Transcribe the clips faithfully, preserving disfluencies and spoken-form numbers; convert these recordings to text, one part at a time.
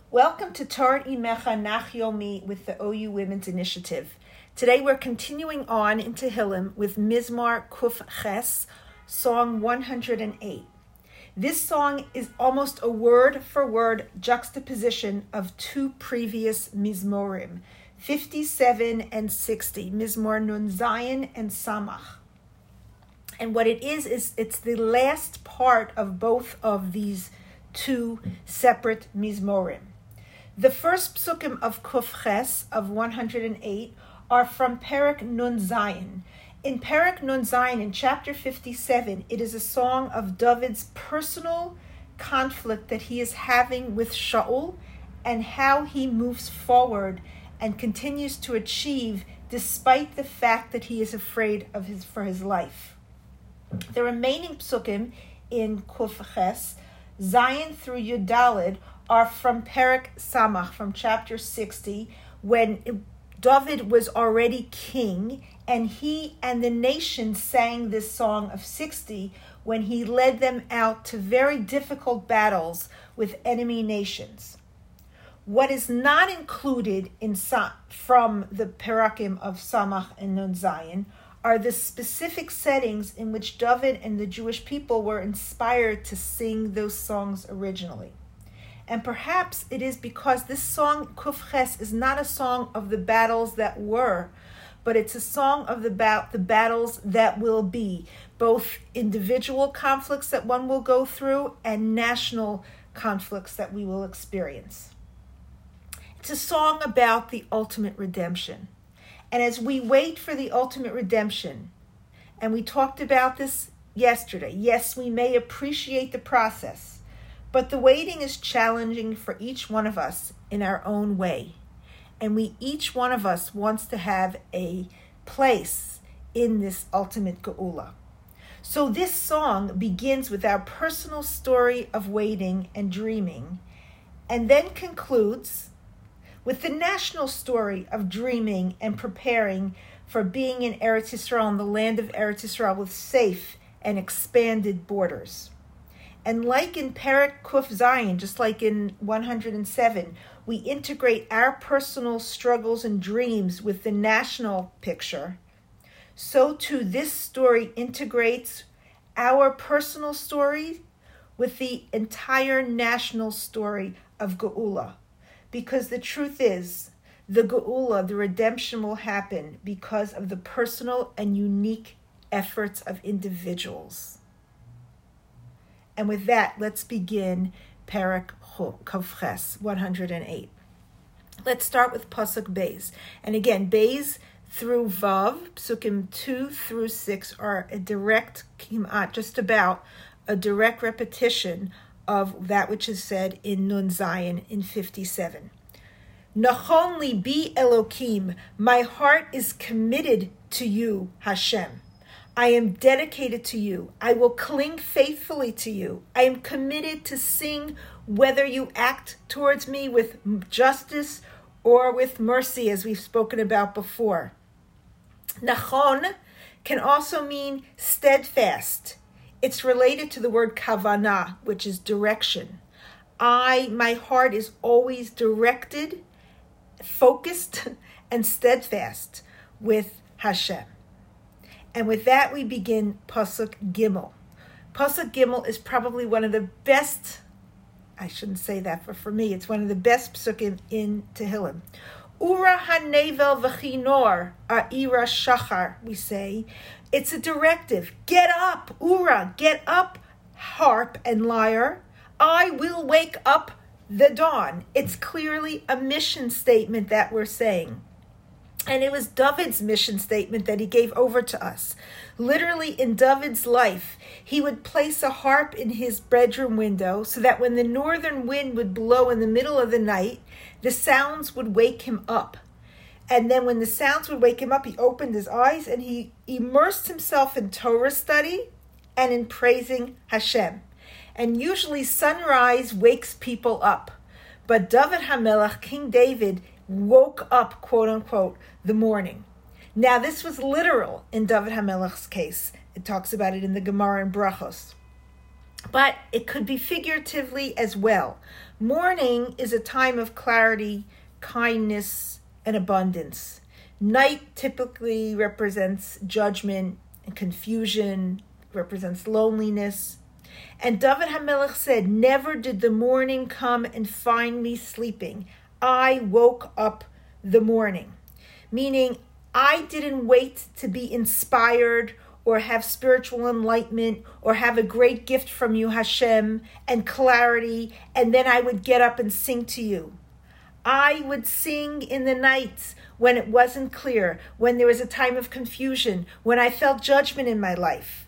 Welcome to Torah Imecha Nach Yomi with the O U Women's Initiative. Today we're continuing on in Tehillim with Mizmor Kuf Ches, Song one hundred eight. This song is almost a word-for-word juxtaposition of two previous Mizmorim, fifty-seven and sixty, Mizmor Nun Zayin and Samach. And what it is, is it's the last part of both of these two separate Mizmorim. The first psukim of Kuf Ches of one hundred eight are from Perek Nun Zayin. In Perek Nun Zayin, in chapter fifty-seven, it is a song of David's personal conflict that he is having with Shaul and how he moves forward and continues to achieve despite the fact that he is afraid of his for his life. The remaining psukim in Kuf Ches, Zayin through Yudalid, are from Perek Samach, from chapter sixty, when David was already king, and he and the nation sang this song of sixty when he led them out to very difficult battles with enemy nations. What is not included in from the Perakim of Samach and Nun Zayin are the specific settings in which David and the Jewish people were inspired to sing those songs originally. And perhaps it is because this song, Kuf Ches, is not a song of the battles that were, but it's a song of the, ba- the battles that will be, both individual conflicts that one will go through and national conflicts that we will experience. It's a song about the ultimate redemption. And as we wait for the ultimate redemption, and we talked about this yesterday, yes, we may appreciate the process, but the waiting is challenging for each one of us in our own way. And we, each one of us wants to have a place in this ultimate geula. So this song begins with our personal story of waiting and dreaming, and then concludes with the national story of dreaming and preparing for being in Eretz Yisrael, in the land of Eretz Yisrael, with safe and expanded borders. And like in Perek Kuf Zayin, just like in one hundred seven, we integrate our personal struggles and dreams with the national picture. So too, this story integrates our personal story with the entire national story of Geula. Because the truth is, the Geula, the redemption, will happen because of the personal and unique efforts of individuals. And with that, let's begin Perek Kuf Ches, one hundred eight. Let's start with Pasuk Beis. And again, Beis through Vav, Psukim two through six, are a direct, just about a direct repetition of that which is said in Nun Zayin in fifty-seven. Nachon libi Elokim, my heart is committed to you, Hashem. I am dedicated to you. I will cling faithfully to you. I am committed to sing whether you act towards me with justice or with mercy, as we've spoken about before. Nachon can also mean steadfast. It's related to the word kavanah, which is direction. I, my heart is always directed, focused, and steadfast with Hashem. And with that, we begin Pasuk Gimel. Pasuk Gimel is probably one of the best, I shouldn't say that, but for me, it's one of the best psukim in Tehillim. Ura hanevel v'chinor a'ira shachar, we say. It's a directive. Get up, Ura, get up, harp and lyre. I will wake up the dawn. It's clearly a mission statement that we're saying. And it was David's mission statement that he gave over to us. Literally, in David's life, he would place a harp in his bedroom window so that when the northern wind would blow in the middle of the night, the sounds would wake him up. And then when the sounds would wake him up, he opened his eyes and he immersed himself in Torah study and in praising Hashem. And usually sunrise wakes people up. But David HaMelech, King David, woke up, quote unquote, the morning. Now, this was literal in David HaMelech's case. It talks about it in the Gemara in Brachos. but it could be figuratively as well. Morning is a time of clarity, kindness, and abundance. Night typically represents judgment and confusion, represents loneliness. And David HaMelech said, "Never did the morning come and find me sleeping. I woke up the morning." Meaning, I didn't wait to be inspired or have spiritual enlightenment or have a great gift from you, Hashem, and clarity, and then I would get up and sing to you. I would sing in the nights when it wasn't clear, when there was a time of confusion, when I felt judgment in my life.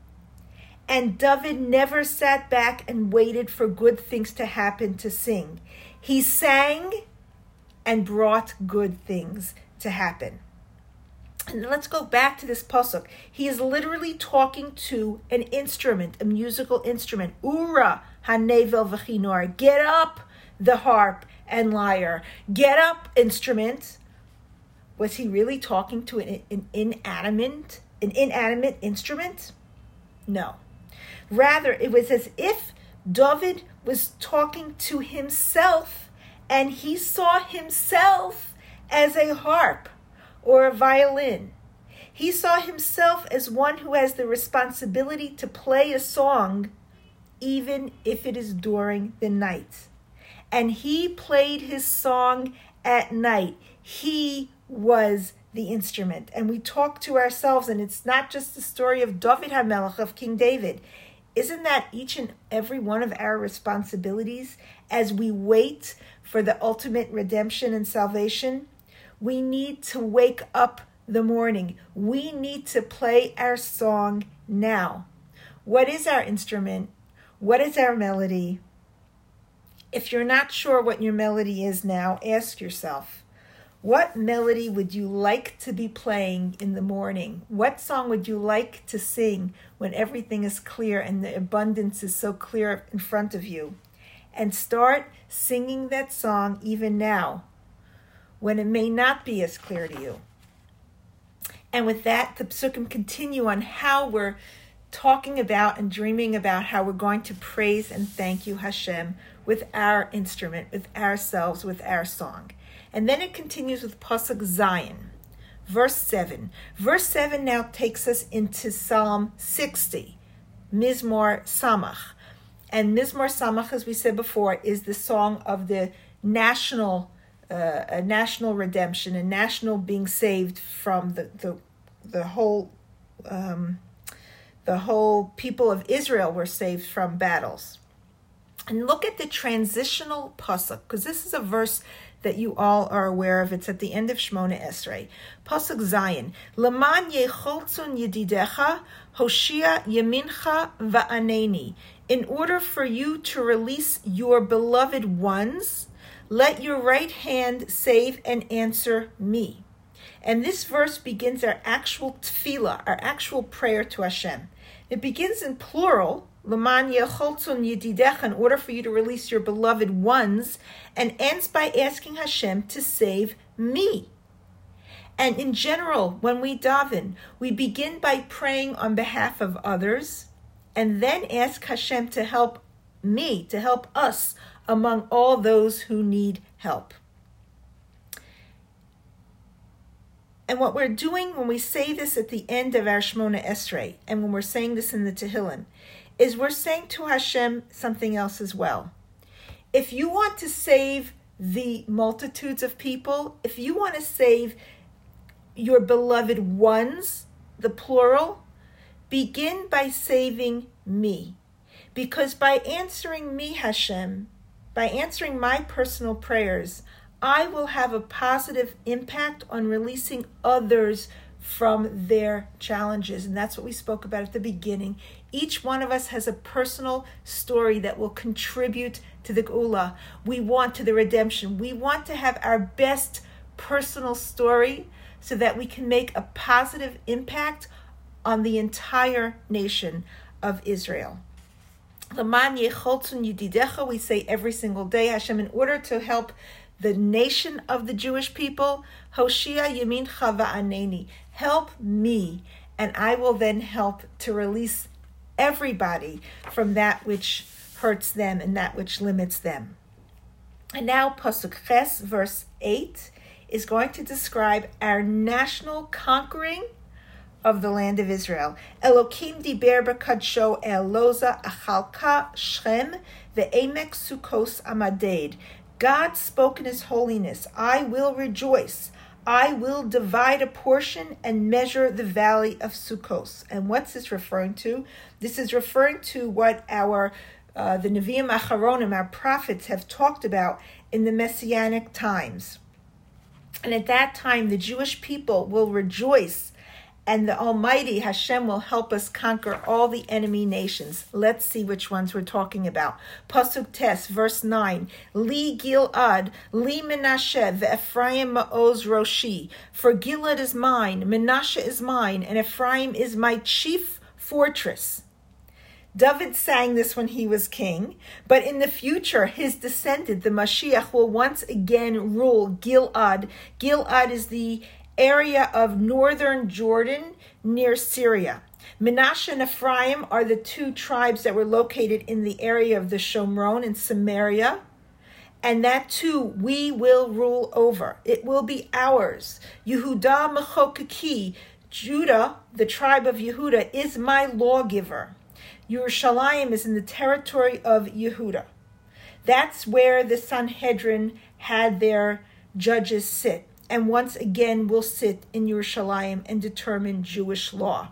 And David never sat back and waited for good things to happen to sing. He sang and brought good things to happen. And let's go back to this pasuk. He is literally talking to an instrument, a musical instrument. Ura hanevel v'chinor. Get up, the harp and lyre. Get up, instrument. Was he really talking to an, an inanimate, an inanimate instrument? No. Rather, it was as if David was talking to himself, and he saw himself as a harp or a violin. He saw himself as one who has the responsibility to play a song, even if it is during the night. And he played his song at night. He was the instrument. And we talk to ourselves, and it's not just the story of David HaMelech, of King David. Isn't that each and every one of our responsibilities as we wait for the ultimate redemption and salvation? We need to wake up the morning. We need to play our song now. What is our instrument? What is our melody? If you're not sure what your melody is now, ask yourself, what melody would you like to be playing in the morning? What song would you like to sing when everything is clear and the abundance is so clear in front of you? And start singing that song even now, when it may not be as clear to you. And with that, the psukim continue on how we're talking about and dreaming about how we're going to praise and thank you, Hashem, with our instrument, with ourselves, with our song. And then it continues with Pasuk Zion, verse seven. Verse seven now takes us into Psalm sixty, Mizmor Samach. And Mizmor Samach, as we said before, is the song of the national uh, a national redemption, a national being saved from the the, the whole um, the whole people of Israel were saved from battles. And look at the transitional pasuk, because this is a verse that you all are aware of. It's at the end of Shmona Esrei. Pasuk Zion. Leman yecholtzun yedidecha, hoshia yemincha va'aneni. In order for you to release your beloved ones, let your right hand save and answer me. And this verse begins our actual tefillah, our actual prayer to Hashem. It begins in plural, Leman yecholtzun yedidecha, in order for you to release your beloved ones, and ends by asking Hashem to save me. And in general, when we daven, we begin by praying on behalf of others, and then ask Hashem to help me, to help us among all those who need help. And what we're doing when we say this at the end of our Shmona Esrei, and when we're saying this in the Tehillim, is we're saying to Hashem something else as well. If you want to save the multitudes of people, if you want to save your beloved ones, the plural, begin by saving me. Because by answering me, Hashem, by answering my personal prayers, I will have a positive impact on releasing others from their challenges. And that's what we spoke about at the beginning. Each one of us has a personal story that will contribute to the Geula. We want to the redemption. We want to have our best personal story so that we can make a positive impact on the entire nation of Israel. Leman yecholtzun yedidecha, we say every single day, Hashem, in order to help the nation of the Jewish people, Hoshia yemincha va'aneni, help me, and I will then help to release everybody from that which hurts them and that which limits them. And now Pasuk Ches, verse eight, is going to describe our national conquering of the land of Israel. Elokim diber b'kadsho el loza achalka Shem ve'emek Sukkos amaded. God spoke in his holiness. I will rejoice. I will divide a portion and measure the valley of Sukkos. And what's this referring to? This is referring to what our uh, the Nevi'im Acharonim, our prophets, have talked about in the Messianic times. And at that time, the Jewish people will rejoice, and the Almighty Hashem will help us conquer all the enemy nations. Let's see which ones we're talking about. Pasuk Tes, verse nine. Li Gilad, Li Menashe, ve'Ephraim ma'oz roshi. For Gilad is mine, Menashe is mine, and Ephraim is my chief fortress. David sang this when he was king, but in the future, his descendant, the Mashiach, will once again rule Gilad. Gilad is the area of northern Jordan near Syria. Menashe and Ephraim are the two tribes that were located in the area of the Shomron in Samaria, and that too we will rule over. It will be ours. Yehuda Mechokeki, Judah, the tribe of Yehuda, is my lawgiver. Yerushalayim is in the territory of Yehuda. That's where the Sanhedrin had their judges sit, and once again will sit in Yerushalayim and determine Jewish law.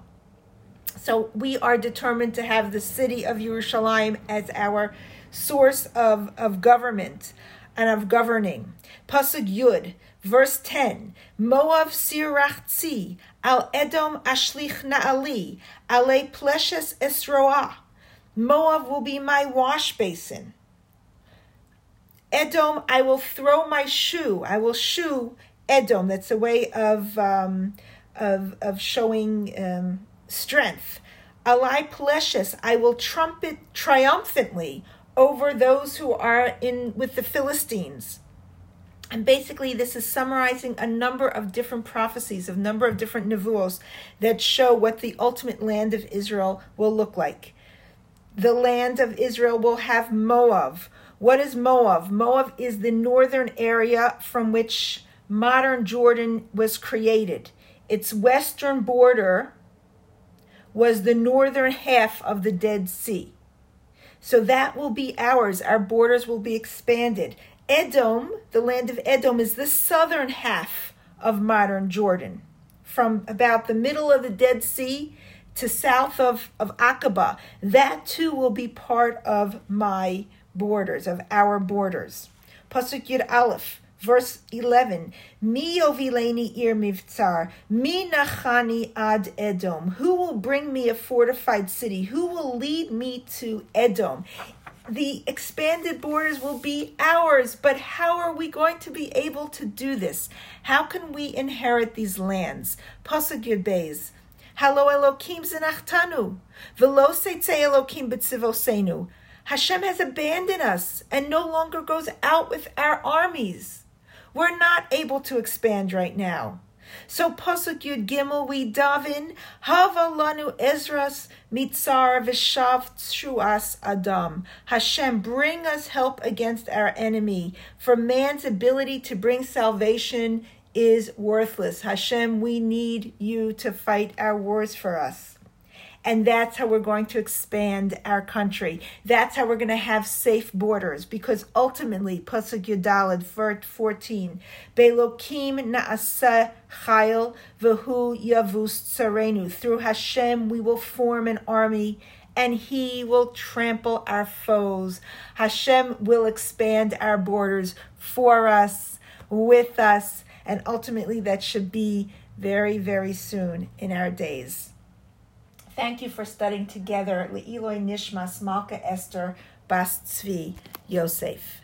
So we are determined to have the city of Yerushalayim as our source of, of government and of governing. Pasuk Yud, verse ten. Moav sirachzi, al Edom ashlich na'ali, ale pleshes esroah. Moab will be my wash basin. Edom, I will throw my shoe. I will shoe Edom. That's a way of um, of of showing um, strength. Alai pleshes, I will trumpet triumphantly over those who are in with the Philistines. And basically, this is summarizing a number of different prophecies, a number of different nevuos that show what the ultimate land of Israel will look like. The land of Israel will have Moab. What is Moab? Moab is the northern area from which modern Jordan was created. Its western border was the northern half of the Dead Sea. So that will be ours. Our borders will be expanded. Edom, the land of Edom, is the southern half of modern Jordan, from about the middle of the Dead Sea to south of, of Aqaba. That too will be part of my borders, of our borders. Pasuk Yud Aleph, verse eleven. Mi yovileni ir mivtzar, mi nachani ad Edom. Who will bring me a fortified city? Who will lead me to Edom? The expanded borders will be ours, but how are we going to be able to do this? How can we inherit these lands? Pasuk Yud Beis. Halo Elokim zinachtanu, velo seitzei Elokim b'tzivosenu. Hashem has abandoned us and no longer goes out with our armies. We're not able to expand right now. So Pasuk Yud Gimel, we daven, Hava lanu Ezras mitzar v'shav tshuas Adam. Hashem, bring us help against our enemy, for man's ability to bring salvation is worthless. Hashem, we need you to fight our wars for us. And that's how we're going to expand our country. That's how we're going to have safe borders. Because ultimately, Pasuk Yudalad, verse fourteen, Belokim na'aseh chayil v'hu yavus tzarenu. Through Hashem, we will form an army, and he will trample our foes. Hashem will expand our borders for us, with us, and ultimately that should be very, very soon in our days. Thank you for studying together. Le'iloi Nishmas Malka Esther Bas Tzvi Yosef.